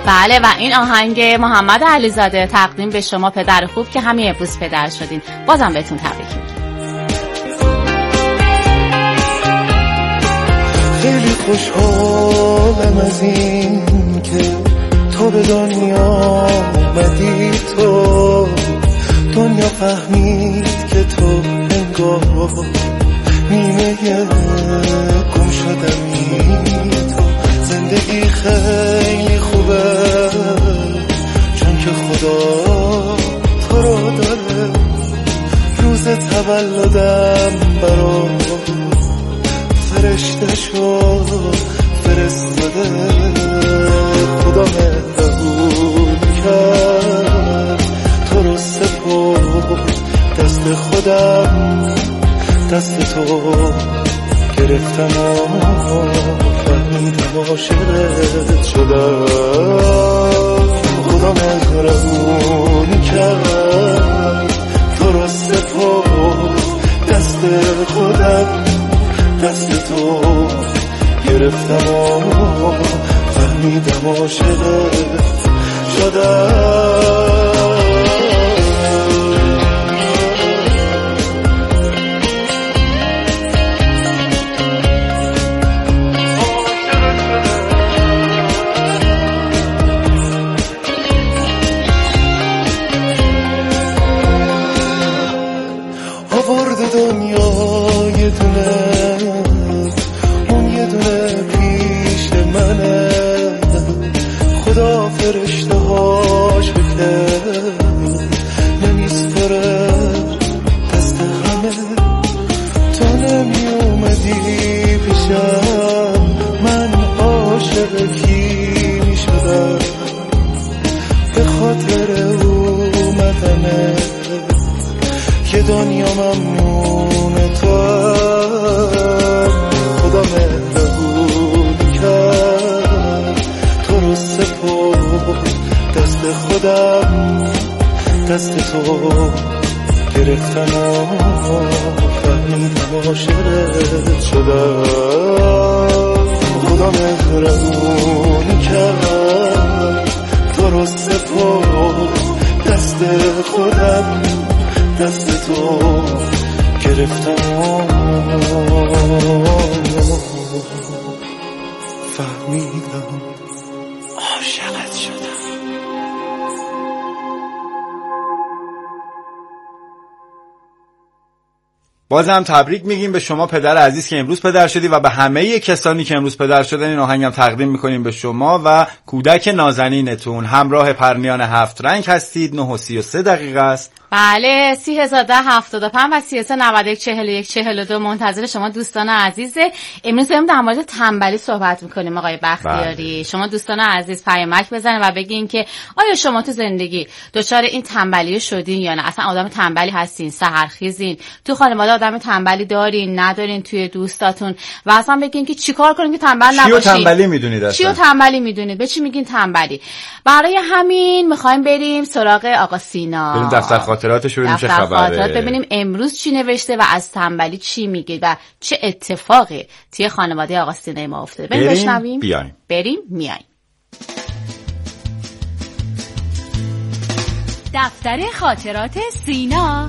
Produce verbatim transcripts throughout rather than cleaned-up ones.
بله و این آهنگ محمد علیزاده تقدیم به شما پدر خوب که همین امروز پدر شدین. بازم بهتون تبریک میگم. خیلی خوشحالم از این که تو به دنیا اومدی، تو دنیا فهمید که تو انگار نیمه گم شدمی. تو زندگی خیلی خوبه چون که خدا تو رو داره. روز تولدم برا فرشته شد فرستاده. خدا مهربون کرد تو رو سپرد دست خودم، دست تو گرفتم و فهمیدم عاشقت شدم. خدا مهربون کرد تو رو سپرد دست خودم، دست تو گرفتم و فهمیدم عاشقت شدم. آورد دنیا یه دونه، اون یه دونه پیش منه. خدا فرشته هاش بکرد نمیسپره دست همه. تو نمی اومدی پیشم من عاشق کی می شدم. به خاطر اومدنه که دنیا ممنون تو. خدا مهربون کرد تو رو سپرد دست خودم، دست تو گرفتم و فهمیدم عاشقت شدم. خدا مهربون کرد تو رو سپرد دست خودم، دست تو گرفتم و فهمیدم عاشقت شدم. بازم تبریک میگیم به شما پدر عزیز که امروز پدر شدی و به همه کسانی که امروز پدر شدن این آهنگم تقدیم میکنیم به شما و کودک نازنینتون. همراه پرنیان هفت رنگ هستید. نه و سی و سه دقیقه است. بله، سی هزار ده هفتاد و پنج و سی و سه نود و یک چهل و یک چهل و دو منتظر شما دوستان عزیزه. امروز داریم در مورد تنبلی صحبت میکنیم آقای بختیاری. بله. شما دوستان عزیز پیامک بزنید و بگین که آیا شما تو زندگی دچار این تنبلی شدین یا نه؟ اصلا آدم تنبلی هستین، سحرخیزین، تو خانواده آدم تنبلی دارین ندارین، توی دوستاتون، و اصلا بگین که چیکار کنین که تنبل نباشین. چیو تنبلی میدونید اصلا؟ چیو تنبلی میدونید؟ به چی میگین تنبلی؟ برای همین میخوایم بریم سراغ آقا سینا. بریم دفتر خاطراتش ببینیم چه خبره. خاطرات ببینیم امروز چی نوشته و از تنبلی چی میگه و چه اتفاقی توی خانواده آقا سینا ما افتاده. بریم بشنویم. بیایم. بریم میایم. دفتر خاطرات سینا.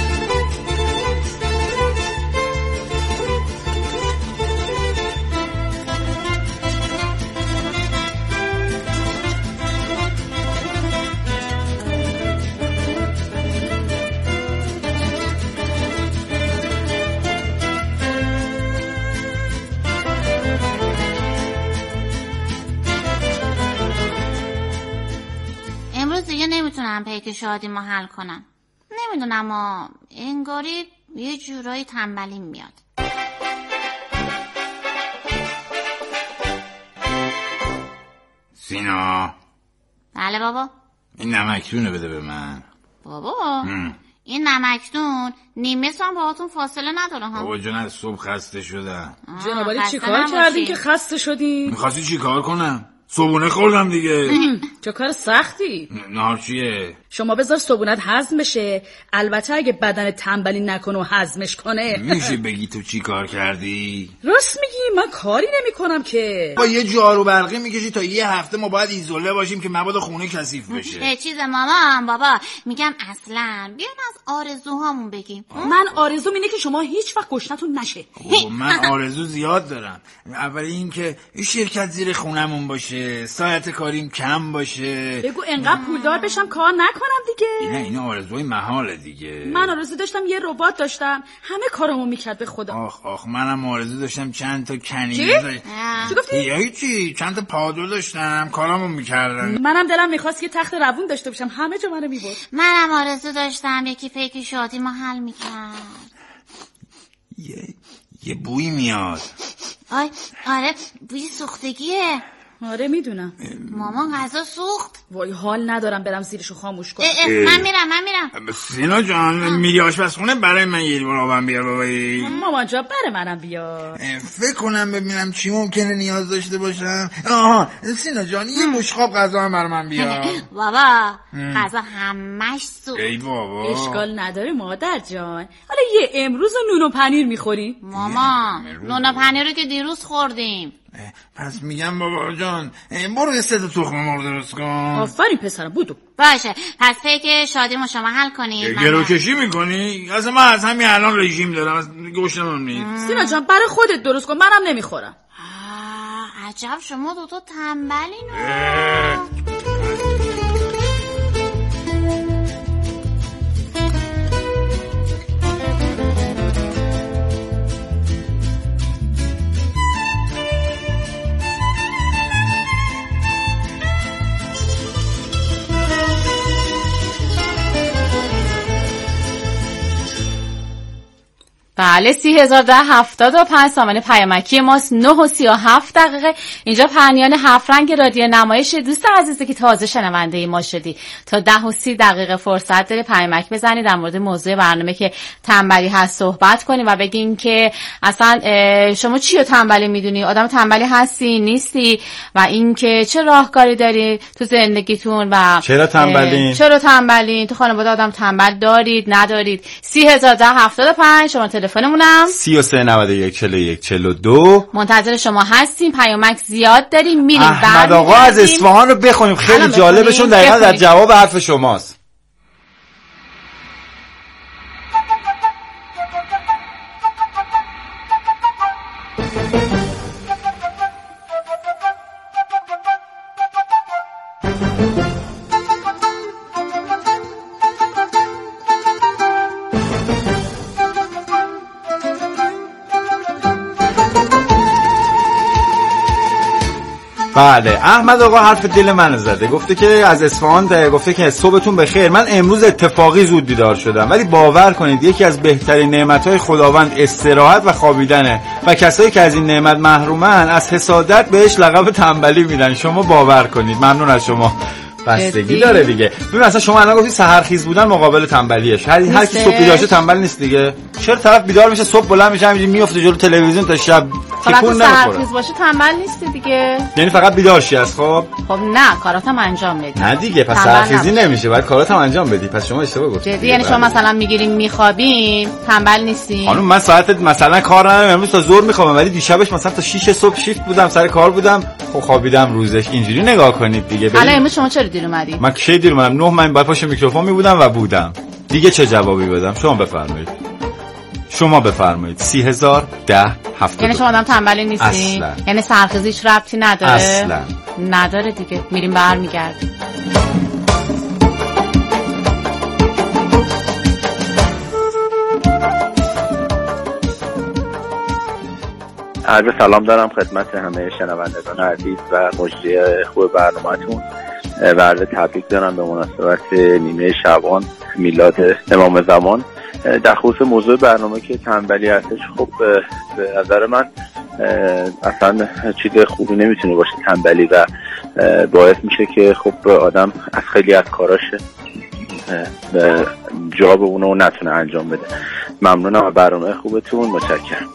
دیگه نمیتونم پیک شادی ما حل کنم. نمیدونم اما انگاری یه جورایی تنبلی میاد. سینا. بله بابا. این نمکدونه بده به من. بابا هم. این نمکدون نیمه سام باهاتون فاصله نداره ها. بابا جون از صبح خسته شدم. جناب علی چیکار کردین که خسته شدی؟ میخواستی چیکار کنم؟ صبحونه خوردم دیگه. چه کار سختی؟ نهار چیه؟ شما بذار صبونت هضم بشه. البته اگه بدن تنبلی نکنه و هضمش کنه. میشه بگی تو چی کار کردی؟ راست میگی، من کاری نمی کنم که. با یه جارو برقی میکشی تا یه هفته ما باید ایزوله باشیم که مبادا خونه کثیف بشه. چیز مامان بابا میگم اصلا بیان از آرزوهامون بگیم. من آرزوم اینه که شما هیچ وقت گشنتون نشه. من آرزو زیاد دارم. اول این که شرکت زیر خونمون باشه، ساعت کاریم کم باشه. بگو انقدر پولدار بشم کار نکنم دیگه. نه این آرزوی محاله دیگه. من آرزو داشتم یه ربات داشتم همه کارمو میکرد به خدا. آخ آخ منم آرزو داشتم چند تا کنیزه. چی؟ چی گفتی؟ یه چی چند تا پادو داشتم کارامو میکردن. منم دلم میخواست یه تخت روون داشته باشم همه جا منو میبرد. منم آرزو داشتم یکی پیک شادی ما حل میکرد. یه یه بوی میاد. آی آره بوی سوختگیه. آره میدونم. مامان غذا سوخت. وای حال ندارم برم زیرشو خاموش کنم. اه اه من میرم من میرم. سینا جان میری آشپزخونه برای من یه لیوان آبم بیار بابایی. مامان جان برای منم بیار. فکر کنم ببینم چی ممکنه نیاز داشته باشم. آها سینا جان یه مشخاب غذا هم برای من بیار. بابا غذا همش سوخت. ای بابا اشکال نداره مادر جان. حالا یه امروز نون و پنیر میخوری؟ مامان نون و پنیر رو که دیروز خوردیم. پس میگم بابا جان برو یه سه تا تخم مرغ درست کن. آفرین پسرم بودو. باشه پس فکر شادیمو شما حل کنید. گروکشی میکنی؟ اصلا من از همین الان رژیم دارم از گوشتم هم نیست. سینا جان برای خودت درست کن منم نمیخورم. عجب شما دوتا تنبلین. بله سی هزار ده هفتاد و پنج سامانه پیامکی ماست. نه و سی و هفت دقیقه اینجا پرنیان هفت رنگ رادیو نمایش. دوست عزیزی که تازه شنونده ما شدی تا ده و سی دقیقه فرصت داری پیامک بزنی در مورد موضوع برنامه که تنبلی هست صحبت کنی و بگین که اصلا شما چی رو تنبلی میدونی، آدم تنبلی هستی نیستی و اینکه چه راهکاری داری تو زندگیتون و چرا تنبلین چرا تنبلین تو خانواده آدم تنبل دارید ندارید. سی هزار ده هفتاد و پنج شما تلفنمونم سی و سه نود و یک چهل و یک چهل و دو. منتظر شما هستیم. پیامک زیاد داریم میریم. احمد آقا از اصفهان رو بخونیم خیلی جالبشون دقیقا در جواب حرف شماست. بله احمد آقا حرف دل منو زده. گفته که از اصفهان ده. گفته که صبحتون بخیر. من امروز اتفاقی زود بیدار شدم ولی باور کنید یکی از بهترین نعمت‌های خداوند استراحت و خوابیدنه و کسایی که از این نعمت محرومن از حسادت بهش لقب تنبلی میدن. شما باور کنید. ممنون از شما. بستگی داره دیگه. ببین اصلا شما الان گفتی سحرخیز بودن مقابل تنبلیش. هر هر کی صبح بیدار شه تنبل نیست دیگه. چرا طرف بیدار میشه صبح بلند میشه همینجوری میفته جلو تلویزیون تا شب تکون نمیخوره. سحرخیز باشه تنبل نیستی دیگه. یعنی فقط بیدار شی از خواب؟ خب نه کاراتم انجام بدی. نه دیگه پس سحرخیزی نمیشه باید کاراتم انجام بدی. پس شما اشتباه گفتید. جدی یعنی شما مثلا میگیرین میخوابین تنبل نیستی؟ خانم من ساعت مثلا کار ندارم امروز تا ظهر میخوام ولی دیشبش مثلا تا شش صبح شیفت بودم سر کار بودم خب خوابیدم روزش. اینجوری نگاه کنید دیگه. حالا امروز شما چرا دیر اومدی؟ من کی دیر اومدم؟ نه من باید پشت میکروفون میبودم و بودم. دیگه چه جوابی بدم؟ شما بفرمایید. شما بفرمایید. سی هزار ده هفتاد. یعنی شما آدم تنبلی نیستی؟ اصلا. یعنی سرخیزی هیچ ربطی نداره؟ اصلا نداره دیگه. میریم برمیگردیم. عرض سلام دارم خدمت همه شنوندگان عزیز و مجری خوب برنامه‌تون و عرض تبریک دارم به مناسبت نیمه شعبان میلاد امام زمان. در خصوص موضوع برنامه که تنبلی هستش خب به نظر من اصلا چیز خوبی نمیتونه باشه تنبلی و باعث میشه که خب آدم از خیلی از کاراش جواب اونو نتونه انجام بده. ممنونم از برنامه خوبتون. متشکرم.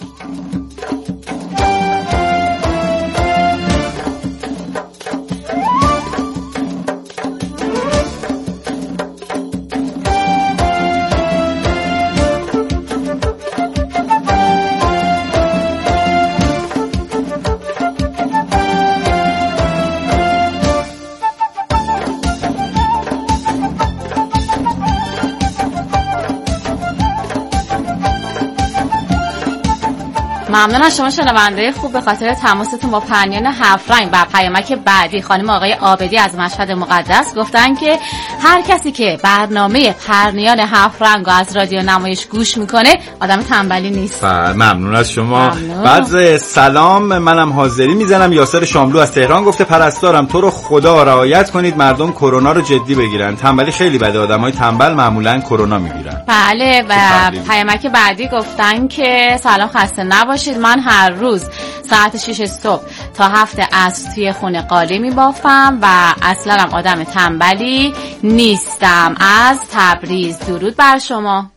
ممنون از شما شنونده خوب به خاطر تماستون با پرنیان هفت رنگ. و پیامک بعدی خانم آقای عابدی از مشهد مقدس گفتن که هر کسی که برنامه پرنیان هفت رنگ رو از رادیو نمایش گوش میکنه آدم تنبلی نیست. ممنون از شما. ممنون. بعد سلام، منم حاضری میزنم. یاسر شاملو از تهران گفته پرستارم تو رو خدا رعایت کنید مردم کرونا رو جدی بگیرن. تنبلی خیلی بده، آدمای تنبل معمولا کرونا میگیرن. بله. و پیامک بعدی گفتن که سلام خسته نباشید، من هر روز ساعت شش صبح تا هفت عصر توی خونه قالی میبافم و اصلا هم آدم تنبلی نیستم. از تبریز درود بر شما.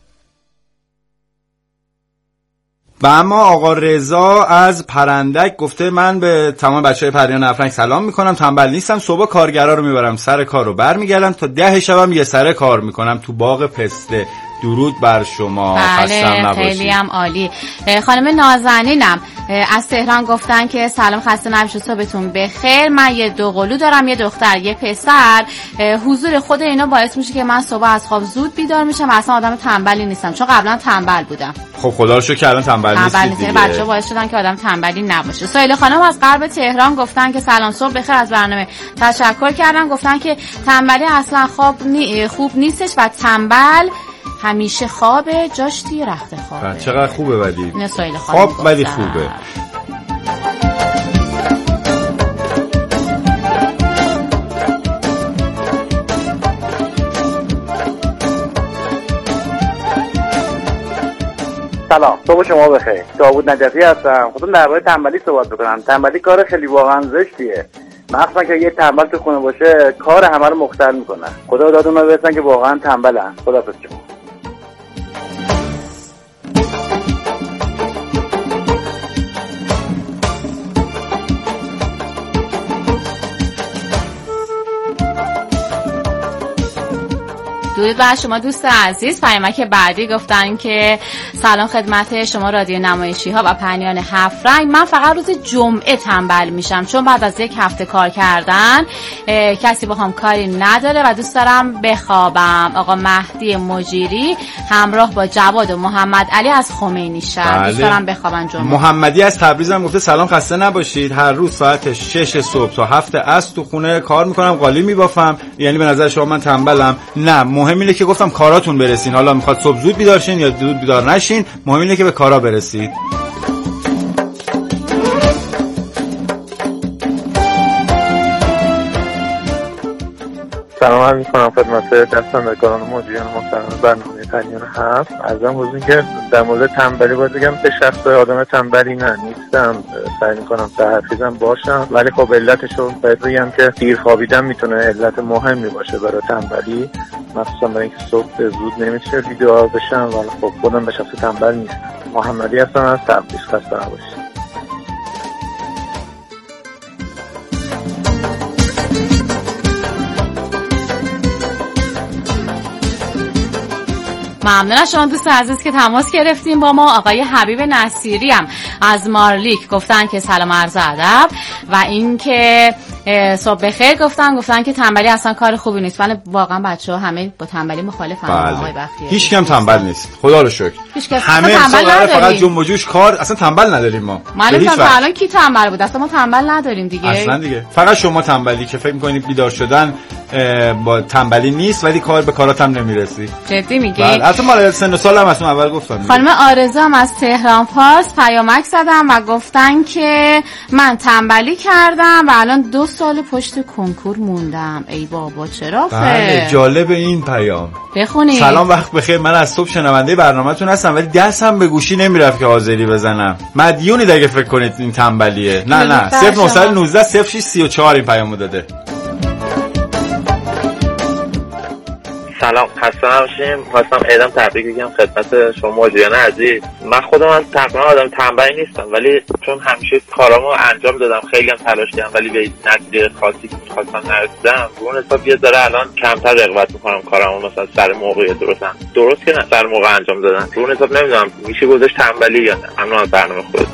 و اما آقا رضا از پرندک گفته من به تمام بچهای پرنیان هفت رنگ سلام میکنم، تنبل نیستم، صبح کارگرا رو میبرم سر کار رو برمیگردم تا ده شبم یه سره کار میکنم تو باغ پسته. درود بر شما. بله خیلی هم عالی. خانم نازنینم از تهران گفتن که سلام خسته نباشید صبحتون بخیر، من یه دو قلو دارم، یه دختر یه پسر. حضور خود اینا باعث میشه که من صبح از خواب زود بیدار میشم، اصلا آدم تنبلی نیستم چون قبلا تنبل بودم. خب خدا رو شکر که الان تنبل نیستید دیگه. بچه‌ها باعث شدن که آدم تنبلی نباشه. سهیل خانم از غرب تهران گفتن که سلام صبح بخیر، از برنامه تشکر کردن. گفتن که تنبلی اصلا خواب نی... خوب نیستش و تنبل همیشه خوابه، جاش توی رخت خوابه. چقدر خوبه ولی خواب ولی خوبه. سلام، صبح شما بخیر. داوود نجفی هستم. خودم درباره تنبلی صحبت می‌کنم. تنبلی کار خیلی واقعا زشتیه. مخصوصا که یه تنبل تو خونه باشه کار همه رو مختل میکنه. خدا دادون رو برسن که واقعا تنبلن. خداحافظ شما. درود بر شما دوست عزیز. پیامک بعدی گفتن که سلام خدمت شما رادیو نمایشی ها و پرنیان هفت رنگ. من فقط روز جمعه تنبل میشم چون بعد از یک هفته کار کردن کسی با هم کاری نداره و دوست دارم بخوابم. آقا مهدی مجیری همراه با جواد و محمد علی از خمینی شهر. بله. دوست دارم بخوابن جمعه. محمدی از تبریز هم گفته سلام خسته نباشید، هر روز ساعت شش صبح تا هفت عصر تو خونه کار میکنم، قالی میبافم. یعنی به نظر شما من تنبلم؟ نه، مهم اینه که گفتم کاراتون برسین. حالا میخواد صبح زود بیدار شین یا زود بیدار نشین، مهم اینه که به کارا برسید. سلام میکنم خدمت دستاندرکاران و مدیران محترم برنامه پرنیان هفت. ازم حضور که در مورد تنبلی باید بگم به شخص آدم تنبلی نه نیستم، سعی میکنم سحرخیزم باشم، ولی خب علتش رو باید بگم که دیر خوابیدن میتونه علت مهمی باشه برای تنبلی، مخصوصا برای اینکه صبح زود نمیشه بیدار بشم، ولی خب خودم به شخص تنبل نیستم. محمدی هستم از تبریز. خسته نباشید. ممنون از شما دوست عزیز که تماس گرفتیم با ما. آقای حبیب نصیری هم از مارلیک گفتن که سلام عرض ادب و اینکه صبح بخیر گفتن گفتن که تنبلی اصلا کار خوبی نیست. ولی واقعا بچه‌ها همه با تنبلی مخالفن. بله. آقای بختیاری هیچ کم تنبل نیست، خدا رو شکر. همه اصلا فقط جنب و جوش کار، اصلا تنبل نداریم ما. معلومه تا الان کی تنبل بود؟ اصلا ما تنبل نداریم دیگه. اصلا دیگه فقط شما تنبلی که فکر می‌کنید بیدار شدن با تنبلی نیست ولی کار به کارات هم نمیرسی. جدی میگی؟ بله. البته مال سن و سال هم اصلا اول گفتم. خانم آرزو هم از تهران پارس پیامک زدم و گفتن که من تنبلی کردم و الان دو سال پشت کنکور موندم. ای بابا چرا؟ بله جالب این پیام. بخونید. سلام وقت بخیر، من از صبح شنونده برنامه‌تون هستم ولی دستم به گوشی نمیرفت که حاضری بزنم. مدیونید اگه فکر کنید این تنبلیه. نه نه صفر نه یک نه صفر شش سه چهار این پیامو داده. سلام خسته نباشیم. خواستم عیدم تبریک بگم خدمت شما مجریان عزیز. من خودم من تقریبا آدم تنبلی نیستم ولی چون همیشه کارامو انجام دادم، خیلی هم تلاش کردم ولی به نتیجه خاصی که خواستم نرسیدم، رو اون حساب یه ذره الان کمتر رغبت میکنم کارامو مثلا سر موقع درستم درست که سر موقع انجام دادن. رو اون حساب نمیدونم میشه گذاشت تنبلی یا نه. ممنون از برنامه خودت.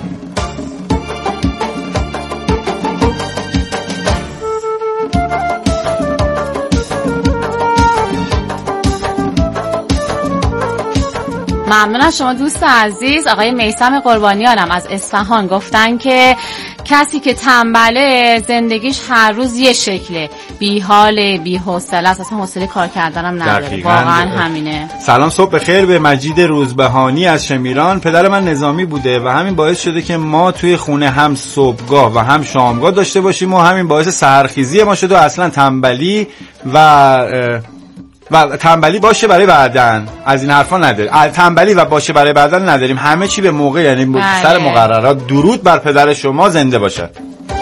ممنون از شما دوست عزیز. آقای میثم قربانیانم از اصفهان گفتن که کسی که تنبله زندگیش هر روز یه شکله، بی حال، بی حوصله است، اصلا حوصله کار کردنم نداره. واقعا همینه. سلام صبح بخیر به مجید روزبهانی از شمیران. پدر من نظامی بوده و همین باعث شده که ما توی خونه هم صبحگاه و هم شامگاه داشته باشیم و همین باعث سحرخیزی ما شده و اصلا تنبلی و و تنبلی باشه برای بعدن از این حرفا نداریم. تنبلی و باشه برای بعدن نداریم. همه چی به موقع، یعنی سر مقررات. درود بر پدر شما، زنده باشد.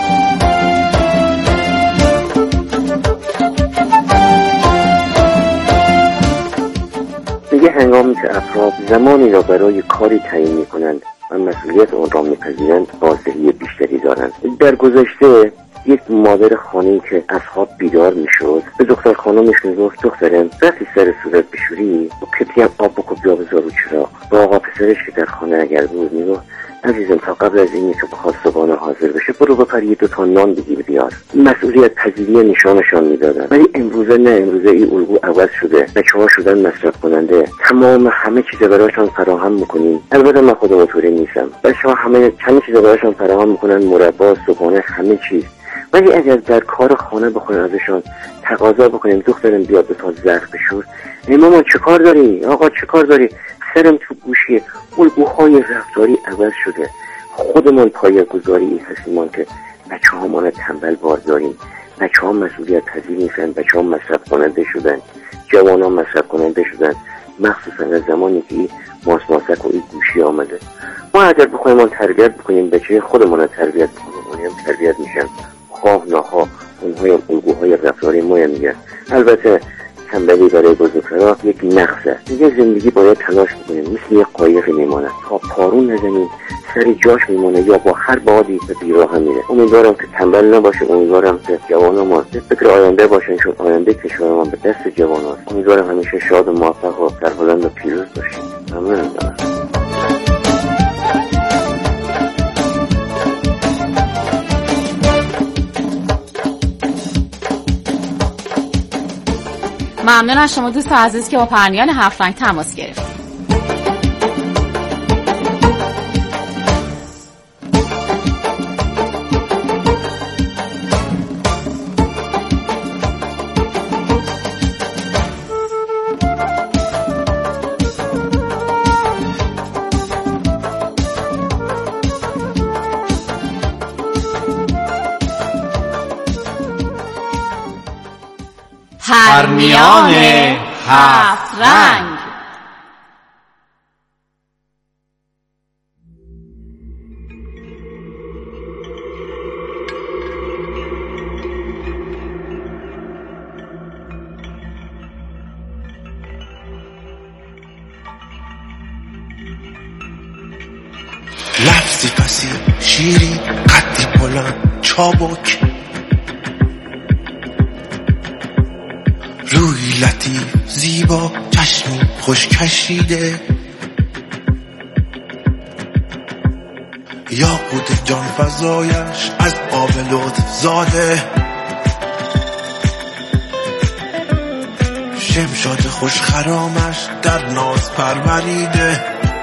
میگه هنگامی که افراد زمانی را برای کاری تعیین میکنند و مسئولیت آن را میپذیرند آزادی بیشتری دارند. در گذشته یک مادر خانه‌ای که از خواب بیدار میشد به دختر خانمش میگفت دخترم وقتی سر صورت بشوری با کتری هم آب بکن بیا بذار رو چراغ. با آقا پسرش که در خانه اگر بود میگفت عزیزم تا قبل از اینی که بخواد صبحانه حاضر بشه برو بپر یه دو تا نان بگیر بیار. مسئولیت پذیری نشانشان میدادن. ولی امروزه نه، امروزه این الگو عوض شده. بچه‌ها شدن مصرف کننده. تمام همه چیز براشون فراهم میکنیم. البته من خودم اونطوری نیستم. بچه‌ها همه همه چیز براشون فراهم میکنن، مربا، صبحانه، همه چیز. ولی اگر در کار خانه بخوایم ازشان تقاضا بکنیم دخترم بیا به تا ظرف بشور، ای مامان چه کار داری؟ آقا چه کار داری؟ سرم تو گوشیه. الگوهای رفتاری عوض شده. خودمون پایه‌گذاری هستیم که بچه‌ها ما رو تنبل بار داریم. بچه‌ها مسئولیت پذیر نیستن، بچه‌ها مصرف کننده شدن، جوانان مصرف کننده شدن، مخصوصا از زمانی که این ماسماسک و این گوشی آمده. ما اگر بخوایم ما تربیت بکنیم بچه خودمون رو تربیت بکنیم اونم تربیت میشن، خواه ناخواه اونهای الگوهای رفتاری ما میگن. البته تنبلی برای بزرگترها یک نقصه. دیگه زندگی باید تلاش بکنیم، مثل یک قایق میمونه، تا پارون نزنیم سر جاش میمونه یا با هر بادی به بیراه میره. امیدوارم که تنبل نباشه، امیدوارم که جوانان ما فکر آینده باشن، چون آینده کشور ما به دست جوانان. امیدوارم همیشه شاد و موفق و سربلند و پیروز باشیم. ممنونم. ممنون از شما دوست عزیز که با پرنیان هفت رنگ تماس گرفت. پرنیان هفت رنگ. لفظی پسی شیری قدی بلند چابک، روی لطیف زیبا چشمی خوش کشیده، یاقوت جان فزایش از آب لطف زاده، شمشاد خوش خرامش در ناز پروریده،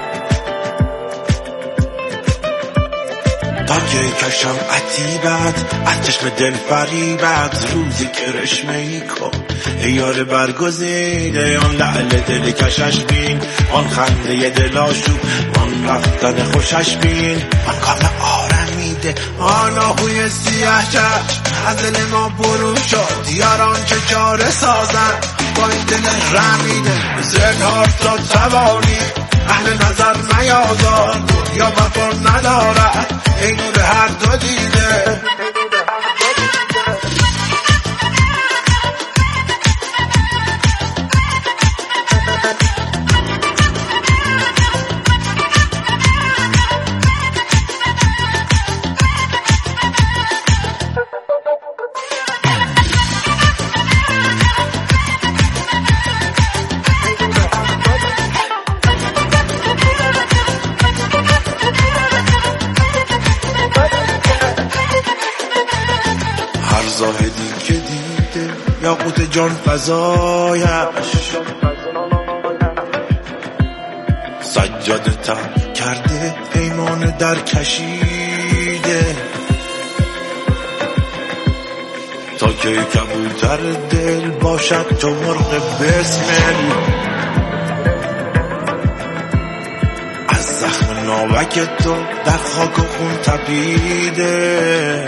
تاجه کشم عتیبت از چشم دل فریبت، روزی کرشمه ای کن ایار برگزیده، آن لعل دل کشش بین، آن خنده دل آشوب، آن رفتن خوشش بین، آن کام آرمیده، آن آهوی سیاه چشم از دل ما برون شد، یاران چه چاره سازن با این دل رمیده، زنهار تا توانی اهل نظر نیازار، یا وفا ندارد ای نور هر دو دیده. زاهدی که دیده یاقوت جان فزایش، سجاده تر کرده پیمان در کشیده تا که کبوتر دل باشد تو مرغ بسمل از زخم ناوک تو در خاک و خون تپیده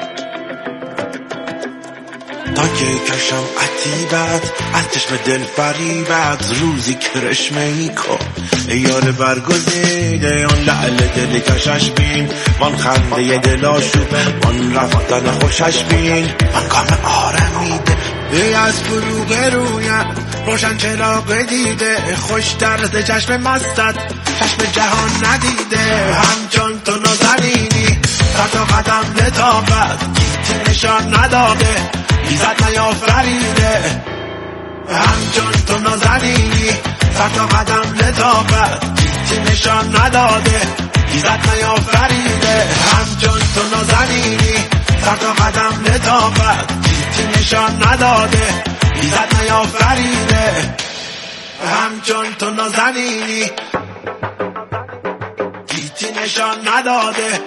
تا که کشم عتیبت از چشم دل فریبت روزی کرشمه ای کن ای یار برگزیده آن لعل دل کشش بین وان خنده دل آشوب وان رفتن خوشش بین وان کام آرمیده ای از فروغ رویت روشن چراغ دیده خوش درد چشم مستت چشم جهان ندیده همچون تو نازنینی سر تا قدم لطافت گیتی نشان نداده ایزد نیافریده همچون تو نازنینی سر تا قدم لطافت گیتی نشان نداده ایزد نیافریده همچون تو نازنینی سر تا قدم لطافت گیتی نشان نداده ایزد نیافریده همچون تو نازنینی گیتی نشان نداده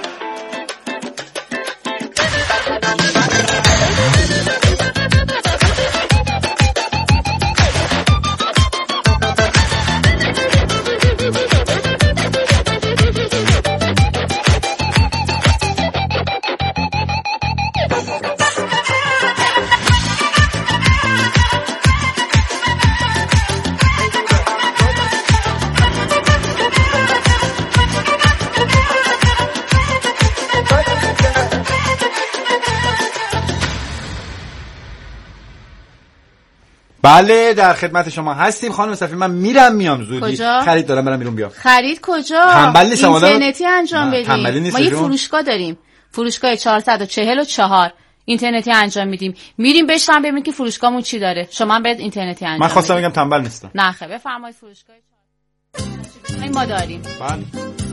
بله در خدمت شما هستیم خانم صفی. من میرم میام زودی. کجا؟ خرید دارم برم بیرون بیام. خرید کجا؟ تنبل نیستم اینترنتی انجام بدیم. ما یه فروشگاه داریم، فروشگاه چهارصد و چهل و چهار اینترنتی انجام میدیم. میریم بشم ببینیم که فروشگاهمون چی داره. شما هم برید اینترنتی انجام. من خواستم بگم تنبل نیستم. نه خیر بفرمایید فروشگاه چهارصد ما داریم. بله.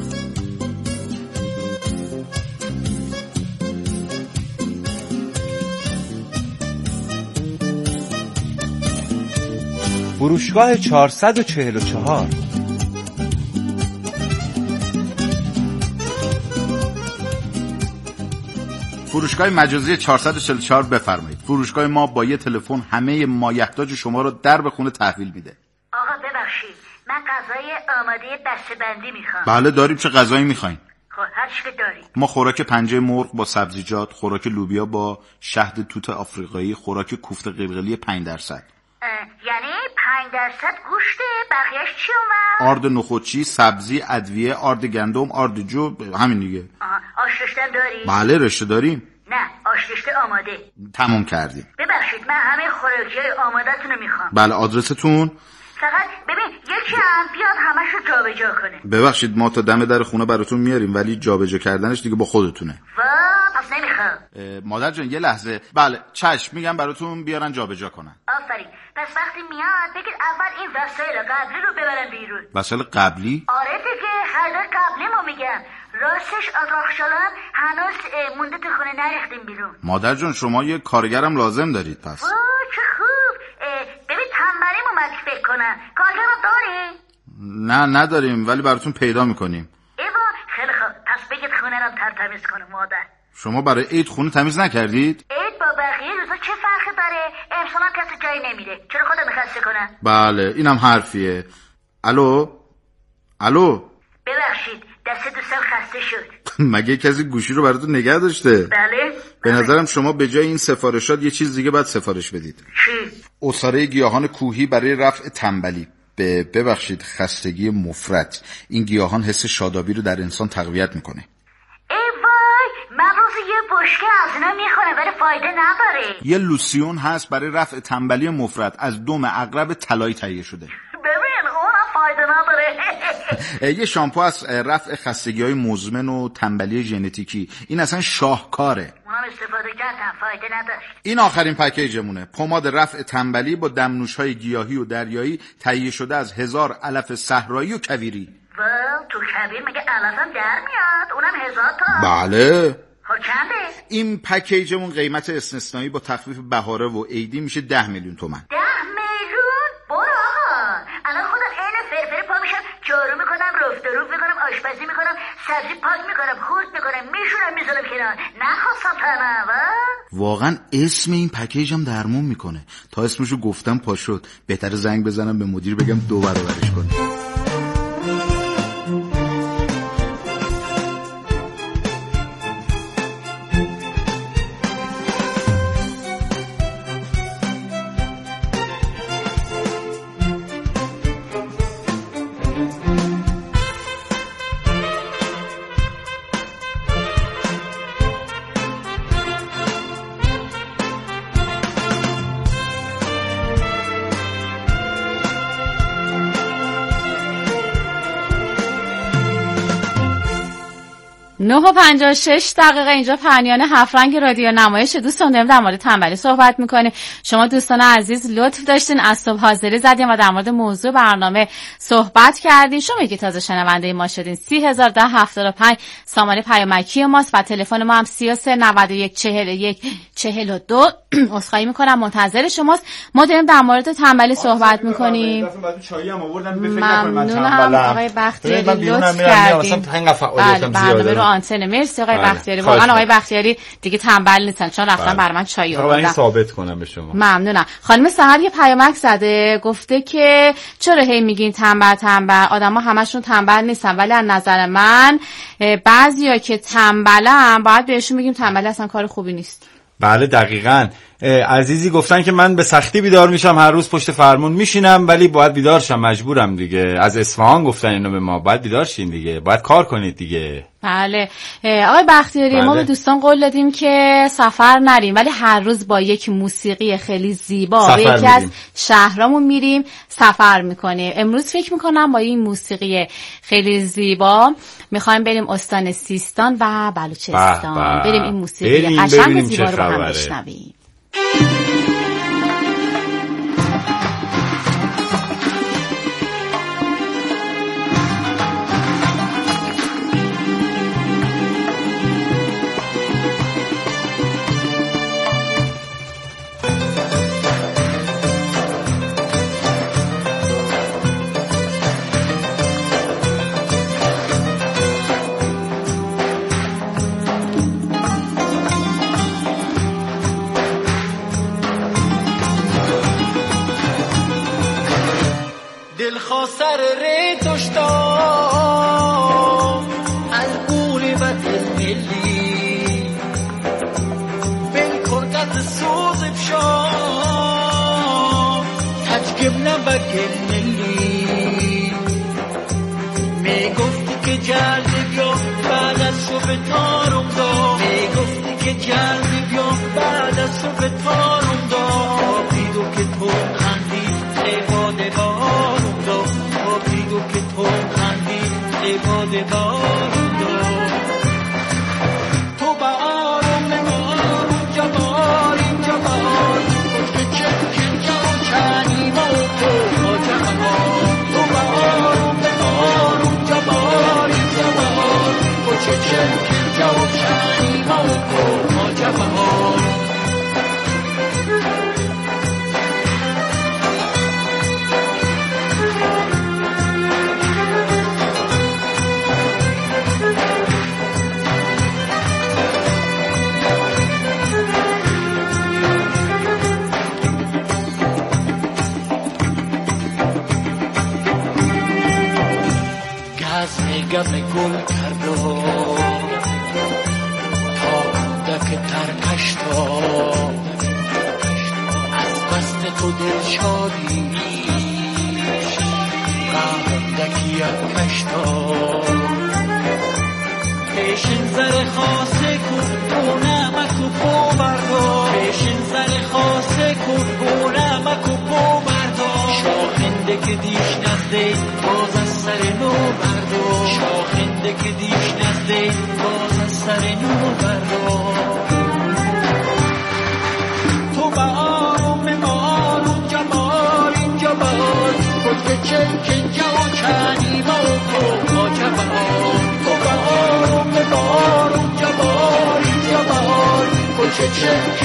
فروشگاه چهارصد و چهل و چهار. فروشگاه مجازی چهارصد و چهل و چهار بفرمایید. فروشگاه ما با یه تلفن همه مایحتاج شما رو در به خونه تحویل میده. آقا ببخشید من غذای آماده بسته‌بندی میخوام. بله داریم. چه غذایی میخواین؟ خب هر چی که داریم. ما خوراک پنجه مرغ با سبزیجات، خوراک لوبیا با شهد توت آفریقایی، خوراک کوفته قلقلی پنج درصد. یعنی پنج درصد گوشته، بقیهش چی اونور؟ آرد نخودچی، سبزی، ادویه، آرد گندم، آرد جو، همین دیگه. آها آش رشته داری؟ بله رشته داریم. نه آش رشته آماده. تموم کردیم. ببخشید من همه خوراکیای آماده‌تون رو میخوام. بله آدرستون؟ فقط ببین یکی هم بیاد همشو جابجا کنه. ببخشید ما تا دم در خونه براتون میاریم ولی جابجا کردنش دیگه با خودتونه. وا پس نمیخوام. مادر جان یه لحظه. بله چشم میگم براتون بیارن جابجا کنن. آفرین. پس وقتی میاد بگید اول این وسایل قبلی رو ببرن بیرون. وسایل قبلی؟ آره دیگه خرید قبلی ما میگم. راستش آتاخشالان هنوز مونده تو خونه نریختیم بیرون. مادر جان شما یه کارگرم لازم دارید پس. اوه چه خوب. ببین تنبلیم اومد فکر کنم. کارگرم داری؟ نه نداریم ولی براتون پیدا میکنیم. ایوا خیلی خوب. پس بگید خونه رو تر تمیز کنه مادر. شما برای عید خونه تمیز نکردید؟ عید با بقیه روزا چه فرقی داره؟ امسال هم کسی جایی نمیره. چرا خودم خسته کنم؟ بله اینم حرفیه. الو الو ببخشید دست دوستم خسته شد. مگه کسی گوشی رو براتون نگه داشته؟ بله. به نظرم شما به جای این سفارشات یه چیز دیگه باید سفارش بدید. چی؟ عصاره گیاهان کوهی برای رفع تنبلی. به ببخشید خستگی مفرط. این گیاهان حس شادابی رو در انسان تقویت میکنه. ای وای من روز یه بشکه از اینا میخورم ولی فایده نداره. یه لوسیون هست برای رفع تنبلی مفرط از دم عقرب طلایی تهیه شده. ببین اونم فایده نداره. یه شامپو از رفع خستگی‌های مزمن و تنبلی ژنتیکی. این اصلا شاهکاره. اونم استفاده کردم فایده نداشت. این آخرین پکیجمونه. پماد رفع تنبلی با دمنوش‌های گیاهی و دریایی تهیه شده از هزار علف صحرایی و کویری. وا تو کویر مگه علفم در میاد؟ اونم هزار تا؟ بله. خب چنده؟ این پکیجمون قیمت استثنایی با تخفیف بهاره و عیدی میشه ده میلیون تومان. ده میلیون؟ برو آقا. الان خودم عین فرفر پا میشم جارو میکنم سبزی پاک میکنم، خورد میکنم، میشونم میذارم کنار. نخواستم فهمم و واقعا اسم این پکیج هم درمون میکنه. تا اسمشو گفتم پا شد. بهتره زنگ بزنم به مدیر بگم دو برابرش کنه. نه و پنجاه و شش دقیقه اینجا پرنیان هفت رنگ رادیو نمایش. دوستان داریم در مورد تنبلی صحبت میکنیم. شما دوستان عزیز لطف داشتین از صبح حاضری زدیم و در مورد موضوع برنامه صحبت کردیم. شما که تازه شنونده ما شدین سی هزار ده هفتاد و پنج سامانه پیامکی ماست و تلفن ما هم سی و سه نود و یک چهل و یک چهل و دو. عذرخواهی میکنم منتظر شماست. ما داریم در مورد تنبلی صحبت میکنیم. ممنونم آقای بختیاری لطف کردین. آنتن مرسی آقای بختیاری. واقعا آقای بختیاری دیگه تنبل نیستن چون رفتن برای من چای آوردن. من ثابت کنم به شما. ممنونم. خانم سحر یه پیامک زده گفته که چرا هی میگین تنبل تنبل، آدما همشون تنبل نیستن ولی از نظر من بعضیا که تنبلن باید بهشون میگیم تنبل اصلا کار خوبی نیست. بله دقیقاً. عزیزی گفتن که من به سختی بیدار میشم، هر روز پشت فرمون میشینم ولی باید بیدار شم، مجبورم دیگه. از اصفهان گفتن اینو به ما، باید بیدار شین دیگه، باید کار کنید دیگه. بله آقای بختیاری بله. ما به دوستان قول دادیم که سفر نریم ولی هر روز با یک موسیقی خیلی زیبا به یکی از شهرامون میریم سفر میکنیم. امروز فکر میکنم با این موسیقی خیلی زیبا میخوایم بریم استان سیستان و بلوچستان. با با. بریم این موسیقی قشنگ و زیبا رو با هم بشنویم. سر ری داشتا از گوری و دلملی بین کرگت سوز بشا تجگب نبگل ملی می گفتی که جلدی بیا بعد از صبح تارم دا می گفتی که جلدی بیا بعد از صبح تارم دا بیدو که تو خندی عباده بارم دا بیدو که تو خندی عباده بارم دا تو با آرم نمارم جباریم جبار که چکن جا چنی ما تو با جبار تو با آرم نمارم جباریم جبار که چکن جا چنی ما تو با جبار گم گل کرد و تا کودک ترکش تا از بست تو دل شادی قهدکی افکش تا پیشین زر خاصه کن او نمک و پو بردا پیشین زر خاصه کن او نمک و پو بردا شاخنده که دیش نزده باز از سر نو بردا شاخنده که دیش نزده باز از سر نو بردا